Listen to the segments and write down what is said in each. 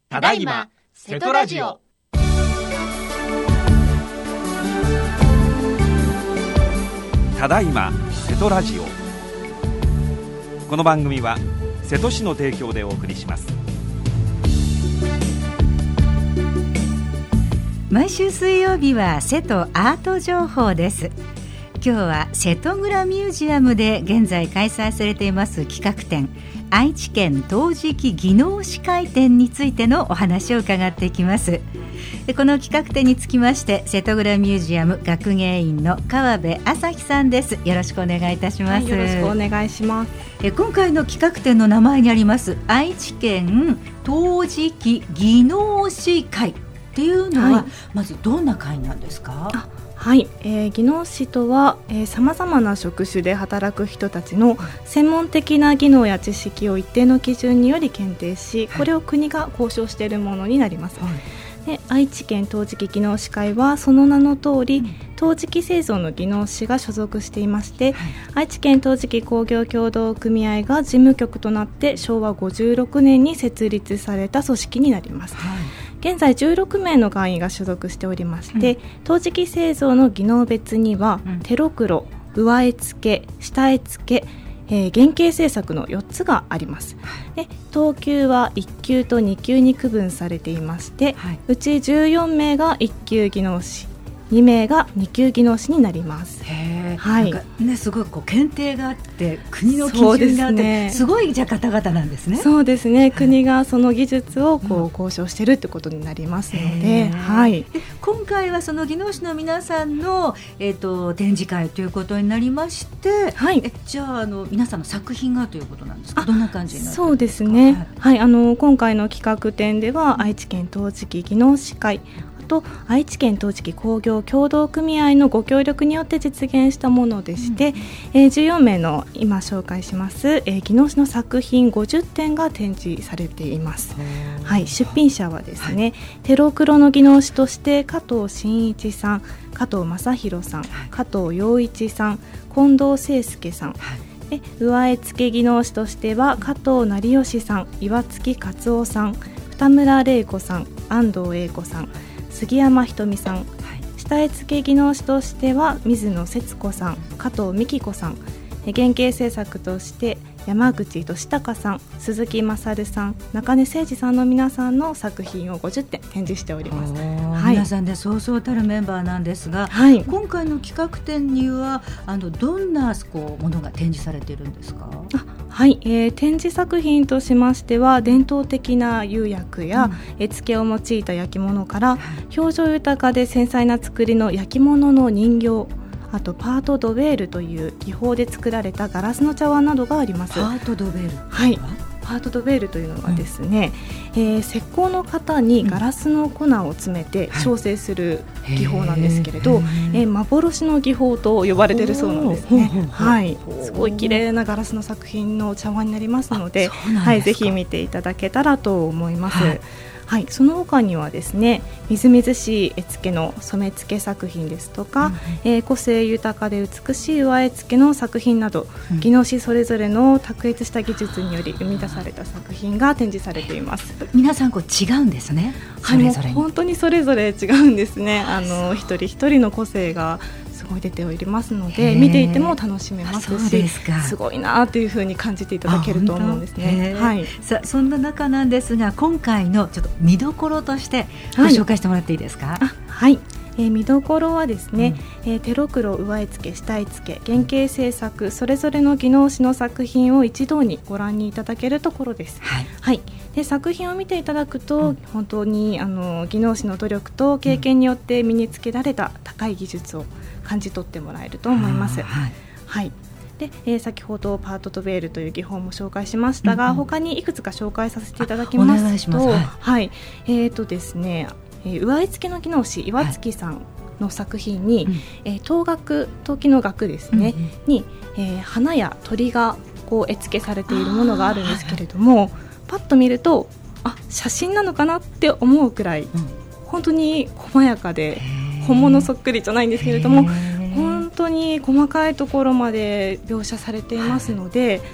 ただいま瀬戸ラジオ。 ただいま瀬戸ラジオ。この番組は瀬戸市の提供でお送りします。 毎週水曜日は瀬戸アート情報です。今日は瀬戸蔵ミュージアムで現在開催されています企画展、愛知県陶磁器技能士会展についてのお話を伺っていきます。この企画展につきまして瀬戸蔵ミュージアム学芸員の川辺朝日さんです。よろしくお願いいたします。 よろしくお願いします。 今回の企画展の名前にあります愛知県陶磁器技能士会っていうのは、まずどんな会なんですか？ はい、技能士とはさまざまな職種で働く人たちの専門的な技能や知識を一定の基準により検定し、これを国が公証しているものになります。で、愛知県陶磁器技能士会はその名の通り、陶磁器製造の技能士が所属していまして、愛知県陶磁器工業協同組合が事務局となって昭和56年に設立された組織になります。現在16名の会員が所属しておりまして、陶磁器製造の技能別には、手ろくろ、上絵付け、下絵付け、原型制作の4つがあります。で、等級は1級と2級に区分されていまして、うち14名が1級技能士、2名が2級技能士になります。 なんかね、すごい検定があって国の基準があって、すごいじゃ方々なんですね。 そうですね、国がその技術を交渉しているってことになりますので、 今回はその技能士の皆さんの、展示会ということになりまして、じゃあ、皆さんの作品がということなんですか？どんな感じになってるんですか？ そうですね、今回の企画展では愛知県陶磁器技能士会と愛知県陶磁器工業協同組合のご協力によって実現したものでして、14名の今紹介します、技能士の作品50点が展示されています。出品者はですね、手ろくろの技能士として加藤真一さん、加藤正弘さん、加藤陽一さん、近藤誠介さん、上絵付け技能士としては加藤成義さん、岩月勝夫さん、二村玲子さん、安藤英子さん、杉山ひとみさん、下絵付け技能士としては水野節子さん、加藤美希子さん、原型制作として山口俊孝さん、鈴木勝さん、中根誠二さんの皆さんの作品を50点展示しております。 皆さんでそうそうたるメンバーなんですが、今回の企画展にはどんなものが展示されているんですか？ 展示作品としましては、伝統的な釉薬や絵付けを用いた焼き物から、表情豊かで繊細な作りの焼き物の人形、あとパートドベールという技法で作られたガラスの茶碗などがあります。 パートドベール、 パートドベールというのはですね、石膏の型にガラスの粉を詰めて焼成する技法なんですけれど、幻の技法と呼ばれているそうなんですね。すごい綺麗なガラスの作品の茶碗になりますので、ぜひ見ていただけたらと思います。その他にはですね、みずみずしい絵付けの染め付け作品ですとか、個性豊かで美しい上絵付けの作品など、技能士それぞれの卓越した技術により生み出された作品が展示されています。 皆さん違うんですね、それぞれに。 本当にそれぞれ違うんですね。一人一人の個性がすごい出ておりますので、見ていても楽しめますし、すごいなというふううに感じていただけると思うんですね。 さあ、そんな中なんですが、今回のちょっと見どころとしてご紹介してもらっていいですか？ 見どころはですね、手ろくろ、上絵付け、下絵付け、原型制作、それぞれの技能士の作品を一堂にご覧にいただけるところです。で、作品を見ていただくと、本当に技能士の努力と経験によって身につけられた高い技術を感じ取ってもらえると思います。で、先ほどパートドベールという技法も紹介しましたが、他にいくつか紹介させていただきますと、ですね、上絵付けの技能士岩月さんの作品に、陶器の額ですね、に、花や鳥が絵付けされているものがあるんですけれども、パッと見ると写真なのかなって思うくらい、本当に細やかで本物そっくりじゃないんですけれども、本当に細かいところまで描写されていますので、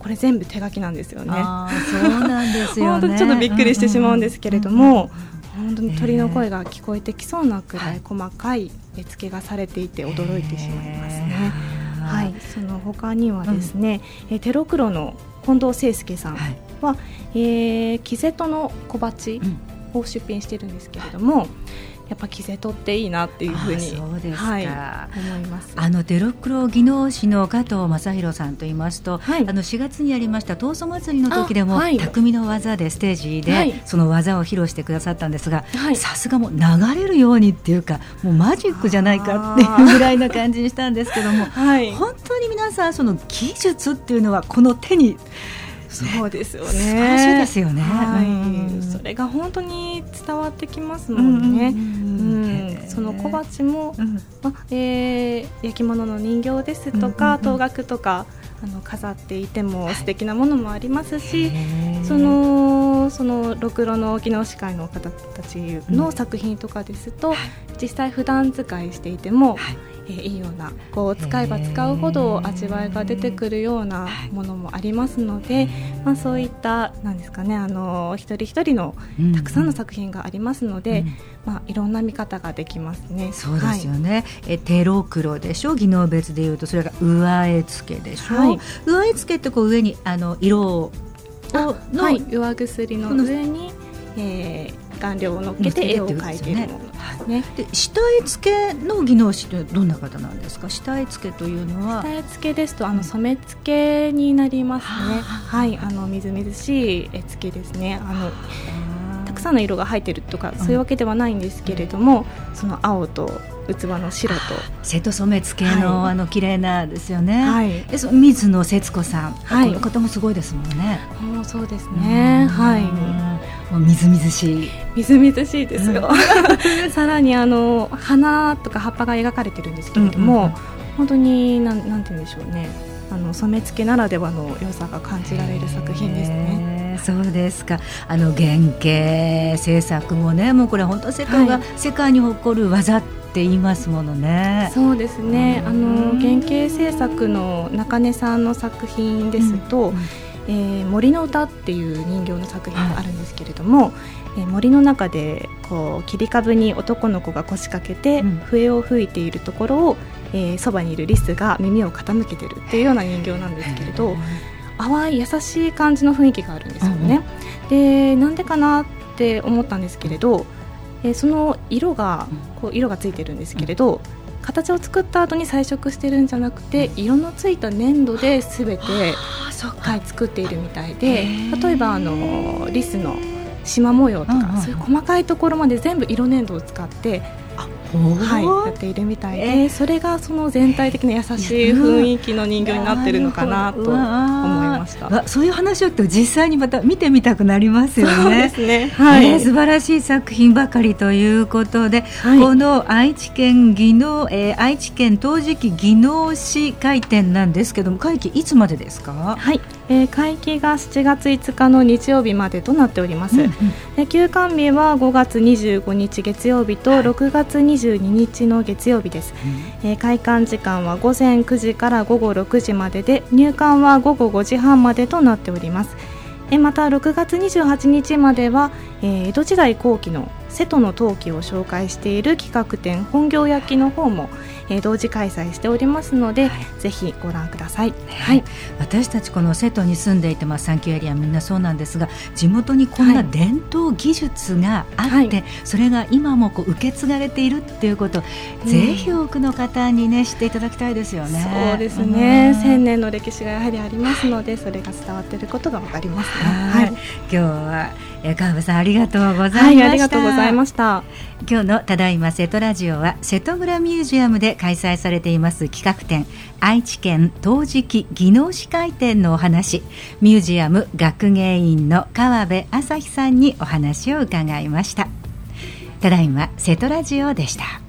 これ全部手書きなんですよね。 そうなんですよね。 本当にちょっとびっくりしてしまうんですけれども、本当に鳥の声が聞こえてきそうなくらい細かい絵付けがされていて驚いてしまいますね。はい、その他にはですね、テロクロの近藤誠介さんは、キゼトの小鉢を出品しているんですけれども、やっぱキゼトっていいなっていうふうに、 そうですか、 思います。 テロクロ技能士の加藤正弘さんといいますと、4月にやりました闘争祭りの時でも、匠の技でステージで、その技を披露してくださったんですが、さすがもう流れるようにっていうか、もうマジックじゃないかっていうぐらいな感じにしたんですけども、本当に皆さんその技術っていうのはこの手に、 そうですよね。 素晴らしいですよね。 それが本当に伝わってきますもんね。その小鉢も、焼き物の人形ですとか、陶楽とか飾っていても素敵なものもありますし、そのろくろの技能士会の方たちの作品とかですと、実際普段使いしていても、いいようなこう使えば使うほど味わいが出てくるようなものもありますので、そういったなんですかね、一人一人のたくさんの作品がありますので、いろんな見方ができますね。 そうですよね。テロクロでしょ、技能別でいうと。それが上絵付けでしょ、上絵付けってこう上に色を上薬の上に、顔料を乗っけて絵を描いているものですね。 で下絵付けの技能士ってどんな方なんですか？下絵付けというのは、 下絵付けですと染め付けになりますね。みずみずしい絵付けですね。たくさんの色が入っているとかそういうわけではないんですけれども、その青と器の白と瀬戸染付けの、綺麗なですよね。水野節子さん、この方もすごいですもんね。 そうですね。 もうみずみずしい、 みずみずしいですよ。さらに花とか葉っぱが描かれてるんですけれども、本当になんて言うんでしょうね、染付ならではの良さが感じられる作品ですね。 そうですか。原型制作もね、もうこれ本当瀬戸が世界に誇る技って言いますものね。 そうですね。原型制作の中根さんの作品ですと、森の歌っていう人形の作品があるんですけれども、森の中でこう切り株に男の子が腰掛けて笛を吹いているところを、そばにいるリスが耳を傾けているっていうような人形なんですけれど、淡い優しい感じの雰囲気があるんですよね。で、なんでかなって思ったんですけれど、その色がついてるんですけれど、形を作った後に彩色してるんじゃなくて、色のついた粘土で全て作っているみたいで、例えばリスの縞模様とか、そういう細かいところまで全部色粘土を使ってやっているみたいで、それがその全体的な優しい雰囲気の人形になってるのかなと思いました。 そういう話を実際にまた見てみたくなりますよね。 そうですね。 素晴らしい作品ばかりということで、この愛知県陶磁器技能士会展なんですけども、会期いつまでですか？ 会期が7月5日の日曜日までとなっております。休館日は5月25日月曜日と6月22日の月曜日です。開館時間は午前9時から午後6時までで、入館は午後5時半までとなっております。また6月28日までは、江戸時代後期の瀬戸の陶器を紹介している企画展本業焼きの方も、同時開催しておりますので、ぜひご覧ください。 私たちこの瀬戸に住んでいて、サンキューエリアみんなそうなんですが、地元にこんな伝統技術があって、それが今も受け継がれているっていうことを、ぜひ多くの方にね知っていただきたいですよね。 そうですね。1000年の歴史がやはりありますので、それが伝わっていることが分かりますね。 今日は川辺さんありがとうございました。 ありがとうございました。 今日のただいま瀬戸ラジオは、瀬戸村ミュージアムで開催されています企画展、愛知県陶磁器技能士会展のお話、ミュージアム学芸員の川辺朝日さんにお話を伺いました。ただいま瀬戸ラジオでした。